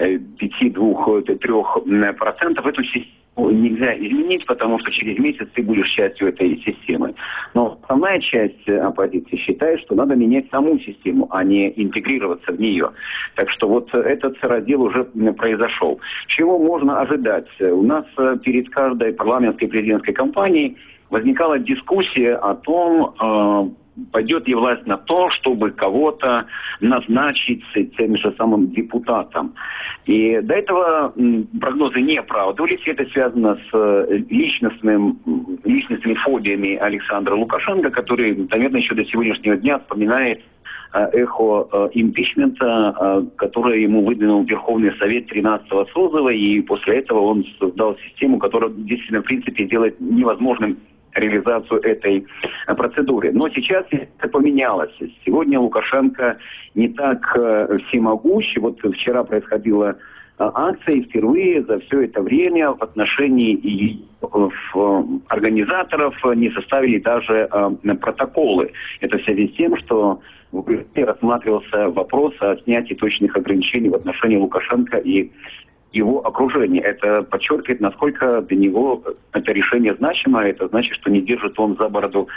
5-2-3%. Эту систему нельзя изменить, потому что через месяц ты будешь частью этой системы. Но основная часть оппозиции считает, что надо менять саму систему, а не интегрироваться в нее. Так что вот этот раздел уже произошел. Чего можно ожидать? У нас перед каждой парламентской президентской кампанией возникала дискуссия о том, пойдет ли власть на то, чтобы кого-то назначить тем же самым депутатом. И до этого прогнозы не оправдывались. Это связано с личностными фобиями Александра Лукашенко, который, наверное, еще до сегодняшнего дня вспоминает эхо импичмента, которое ему выдвинул Верховный Совет 13-го созыва, и после этого он создал систему, которая действительно, в принципе, делает невозможным реализацию этой процедуры. Но сейчас это поменялось. Сегодня Лукашенко не так всемогущ. Вот вчера происходила акция, и впервые за все это время в отношении организаторов не составили даже протоколы. Это в связи с тем, что в Брюсселе рассматривался вопрос о снятии точных ограничений в отношении Лукашенко и его окружение. Это подчеркивает, насколько для него это решение значимо. Это значит, что не держит он за бороду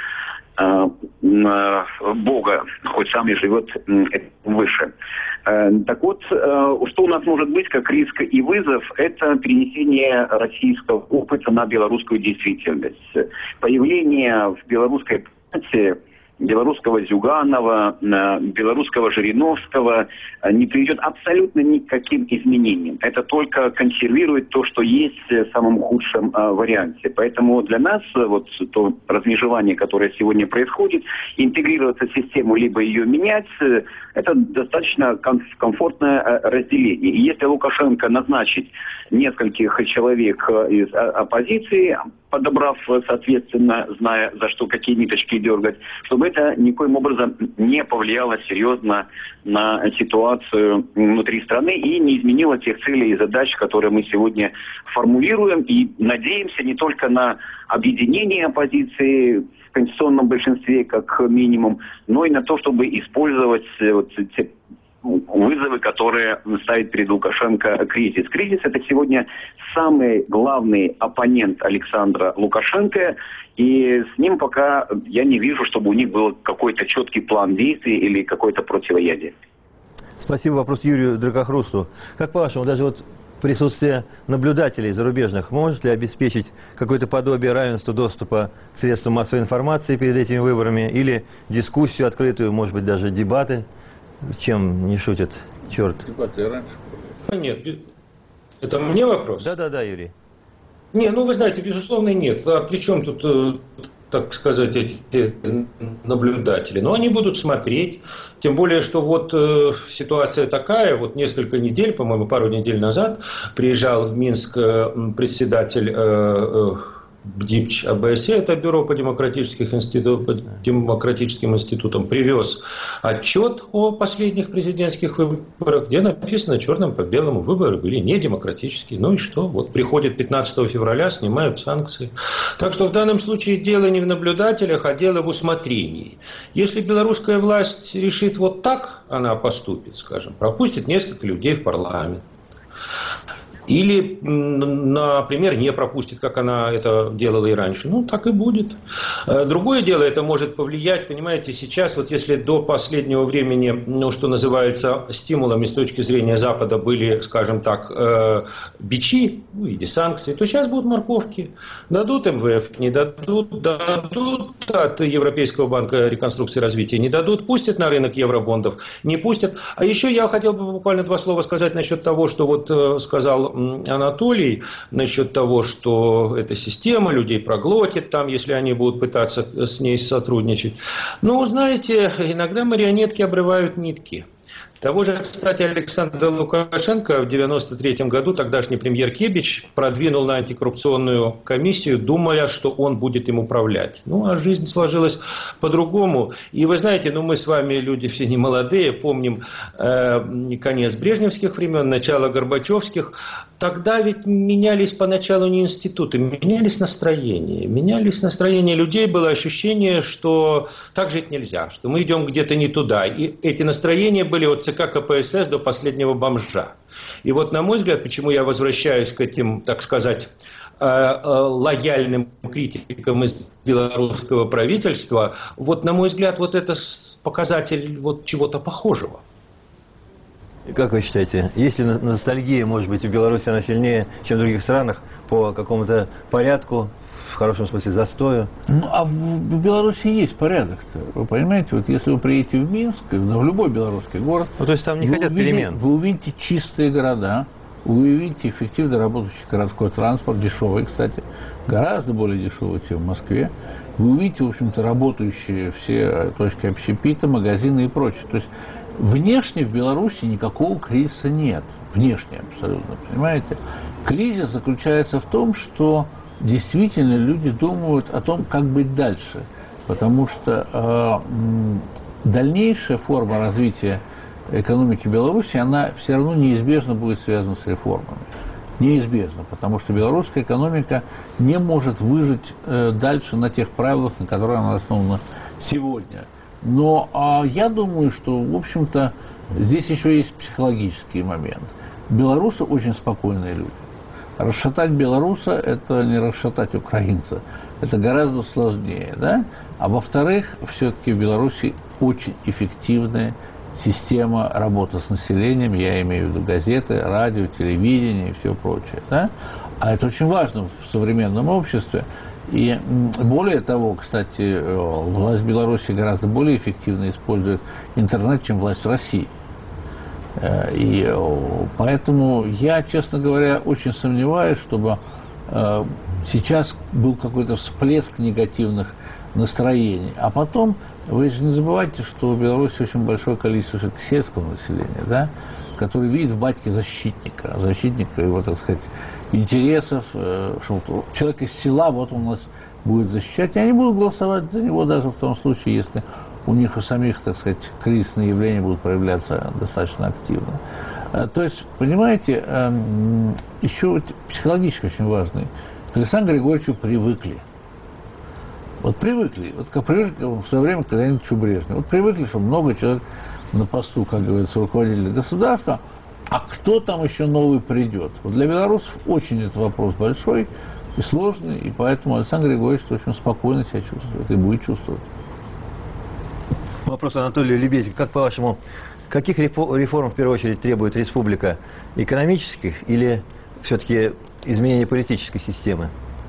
Бога, хоть сам и живет выше. Так вот, что у нас может быть как риск и вызов, это перенесение российского опыта на белорусскую действительность. Появление в белорусской партии белорусского Зюганова, белорусского Жириновского не приведет абсолютно никаким изменениям. Это только консервирует то, что есть в самом худшем варианте. Поэтому для нас вот то размежевание, которое сегодня происходит, интегрироваться в систему, либо ее менять, это достаточно комфортное разделение. И если Лукашенко назначить нескольких человек из оппозиции, подобрав, соответственно, зная, за что какие ниточки дергать, чтобы это никоим образом не повлияло серьезно на ситуацию внутри страны и не изменило тех целей и задач, которые мы сегодня формулируем. И надеемся не только на объединение оппозиции в конституционном большинстве, как минимум, но и на то, чтобы использовать вот те вызовы, которые ставит перед Лукашенко кризис. Кризис – это сегодня самый главный оппонент Александра Лукашенко, и с ним пока я не вижу, чтобы у них был какой-то четкий план действий или какое-то противоядие. Спасибо. Вопрос Юрию Дракохрусту. Как по-вашему, даже вот присутствие наблюдателей зарубежных может ли обеспечить какое-то подобие равенства доступа к средствам массовой информации перед этими выборами, или дискуссию открытую, может быть, даже дебаты? Чем не шутит черт? Дебаты раньше. Нет, это мне вопрос? Да, Юрий. Не, ну вы знаете, безусловно, нет. А при чем тут, так сказать, эти наблюдатели? Ну, они будут смотреть. Тем более, что вот ситуация такая, вот несколько недель, по-моему, пару недель назад приезжал в Минск председатель БДИПЧ АБСЕ, это Бюро по демократическим институтам, привез отчет о последних президентских выборах, где написано черным по белому: выборы были не демократические. Ну и что? Вот приходит 15 февраля, снимают санкции. Так что в данном случае дело не в наблюдателях, а дело в усмотрении. Если белорусская власть решит вот так, она поступит, скажем, пропустит несколько людей в парламент. Или, например, не пропустит, как она это делала и раньше. Ну, так и будет. Другое дело, это может повлиять, понимаете, сейчас, вот если до последнего времени, ну, что называется, стимулами с точки зрения Запада были, скажем так, бичи, ну, в виде санкций, то сейчас будут морковки. Дадут МВФ, не дадут, дадут от Европейского банка реконструкции и развития, не дадут, пустят на рынок евробондов, не пустят. А еще я хотел бы буквально два слова сказать насчет того, что вот сказал Анатолий, насчет того, что эта система людей проглотит, там, если они будут пытаться с ней сотрудничать. Ну, знаете, иногда марионетки обрывают нитки. Того же, кстати, Александр Лукашенко в 1993 году, тогдашний премьер Кебич, продвинул на антикоррупционную комиссию, думая, что он будет им управлять. Ну, а жизнь сложилась по-другому. И вы знаете, ну, мы с вами, люди все не молодые, помним конец брежневских времен, начало горбачевских. тогда ведь менялись поначалу не институты, менялись настроения. Менялись настроения людей, было ощущение, что так жить нельзя, что мы идем где-то не туда. И эти настроения были от ЦК КПСС до последнего бомжа. И вот, на мой взгляд, почему я возвращаюсь к этим, так сказать, лояльным критикам из белорусского правительства, вот, на мой взгляд, вот это показатель вот чего-то похожего. Как вы считаете, если ностальгия, может быть, в Беларуси она сильнее, чем в других странах, по какому-то порядку, в хорошем смысле застою? Ну, а в Беларуси есть порядок-то. Вы понимаете, вот если вы приедете в Минск, в любой белорусский город, ну, то есть там не хотят перемен. Вы увидите чистые города, вы увидите эффективно работающий городской транспорт, дешевый, кстати, гораздо более дешевый, чем в Москве. Вы увидите, в общем-то, работающие все точки общепита, магазины и прочее. То есть внешне в Беларуси никакого кризиса нет. Внешне абсолютно, понимаете? Кризис заключается в том, что действительно люди думают о том, как быть дальше. Потому что дальнейшая форма развития экономики Беларуси, она все равно неизбежно будет связана с реформами. Неизбежно, потому что белорусская экономика не может выжить дальше на тех правилах, на которых она основана сегодня. Но я думаю, что, в общем-то, здесь еще есть психологический момент. Белорусы очень спокойные люди. Расшатать белоруса – это не расшатать украинца. Это гораздо сложнее, да? А во-вторых, все-таки в Беларуси очень эффективная система работы с населением, я имею в виду газеты, радио, телевидение и все прочее, да? А это очень важно в современном обществе. И более того, кстати, власть Беларуси гораздо более эффективно использует интернет, чем власть России. И поэтому я, честно говоря, очень сомневаюсь, чтобы сейчас был какой-то всплеск негативных настроений. А потом, вы же не забывайте, что в Беларуси очень большое количество сельского населения, да, который видит в батьке защитника его, так сказать, интересов, что человек из села, вот он нас будет защищать, и они будут голосовать за него даже в том случае, если у них у самих, так сказать, кризисные явления будут проявляться достаточно активно. То есть, понимаете, еще психологически очень важный. К Александру Григорьевичу привыкли. Вот привыкли, вот как привыкли в свое время к Леониду Брежневу. Вот привыкли, что много человек на посту, как говорится, руководителя государства, а кто там еще новый придет? Вот для белорусов очень этот вопрос большой и сложный, и поэтому Александр Григорьевич очень спокойно себя чувствует и будет чувствовать. Вопрос Анатолию Лебедеву. Как по-вашему, каких реформ в первую очередь требует республика? Экономических или все-таки изменения политической системы?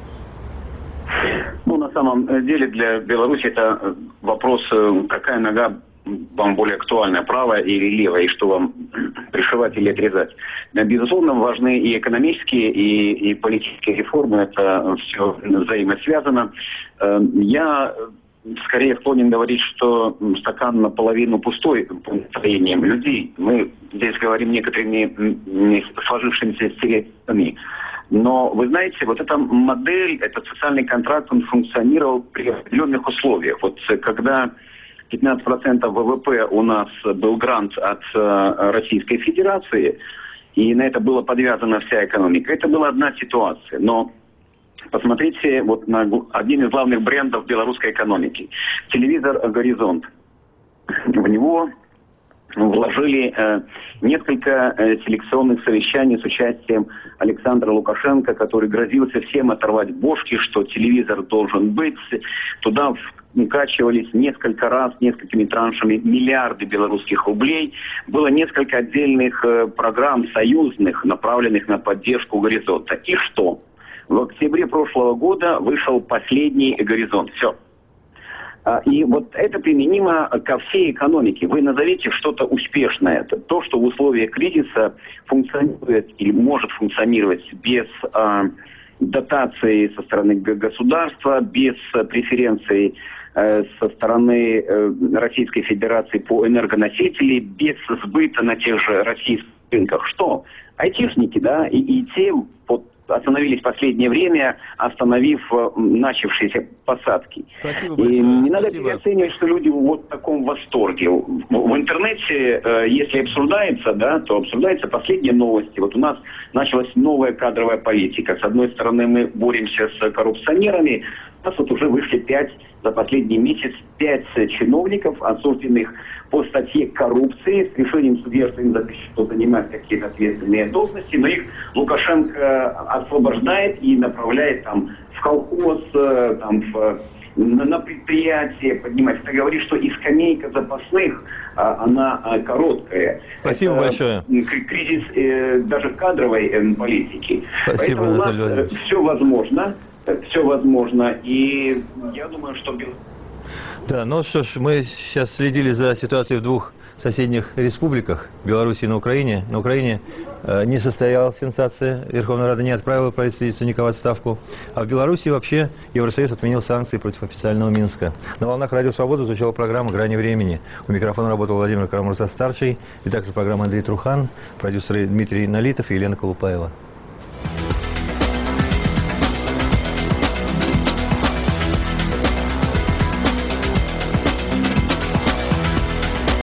Ну, на самом деле для Беларуси это вопрос, какая нога вам более актуальна, правая или левая, и что вам пришивать или отрезать. Безусловно, важны и экономические, и политические реформы, это все взаимосвязано. Я скорее склонен говорить, что стакан наполовину пустой по настроениям людей. Мы здесь говорим некоторыми сложившимися стереотипами. Но, вы знаете, вот эта модель, этот социальный контракт, он функционировал при определенных условиях. Вот когда 15% ВВП у нас был грант от Российской Федерации, и на это была подвязана вся экономика, это была одна ситуация. Но посмотрите вот на один из главных брендов белорусской экономики. Телевизор «Горизонт». В него вложили несколько селекционных совещаний с участием Александра Лукашенко, который грозился всем оторвать бошки, что телевизор должен быть. Туда вкачивались несколько раз, несколькими траншами миллиарды белорусских рублей. Было несколько отдельных программ союзных, направленных на поддержку «Горизонта». И что? В октябре прошлого года вышел последний «Горизонт». Все. И вот это применимо ко всей экономике. Вы назовите что-то успешное. Это то, что в условиях кризиса функционирует или может функционировать без дотации со стороны государства, без преференций со стороны Российской Федерации по энергоносителям, без сбыта на тех же российских рынках. Что? Айтишники, да, и те, вот остановились в последнее время, остановив начавшиеся посадки. Спасибо И большое. не надо Спасибо. переоценивать, что люди вот в таком восторге. В интернете, если обсуждается, да, то обсуждаются последние новости. Вот у нас началась новая кадровая политика. С одной стороны, мы боремся с коррупционерами. У нас вот уже вышли за последний месяц 5 чиновников, осужденных по статье коррупции, с решением судья, что им запрещено занимать какие-то ответственные должности, но их Лукашенко освобождает и направляет там в колхоз, там на предприятие поднимать. Это говорит, что и скамейка запасных, она короткая. Спасибо большое. Кризис даже в кадровой политике. Спасибо, Поэтому у Анатолий нас Владимирович. все возможно, и я думаю, что... Да, ну что ж, мы сейчас следили за ситуацией в двух соседних республиках, Беларуси и на Украине. На Украине не состоялась сенсация, Верховная Рада не отправила правительство Яценюка в отставку. А в Беларуси вообще Евросоюз отменил санкции против официального Минска. На волнах Радио Свобода звучала программа «Грани времени». У микрофона работал Владимир Карамурза-старший, и также программа Андрей Трухан, продюсеры Дмитрий Налитов и Елена Колупаева.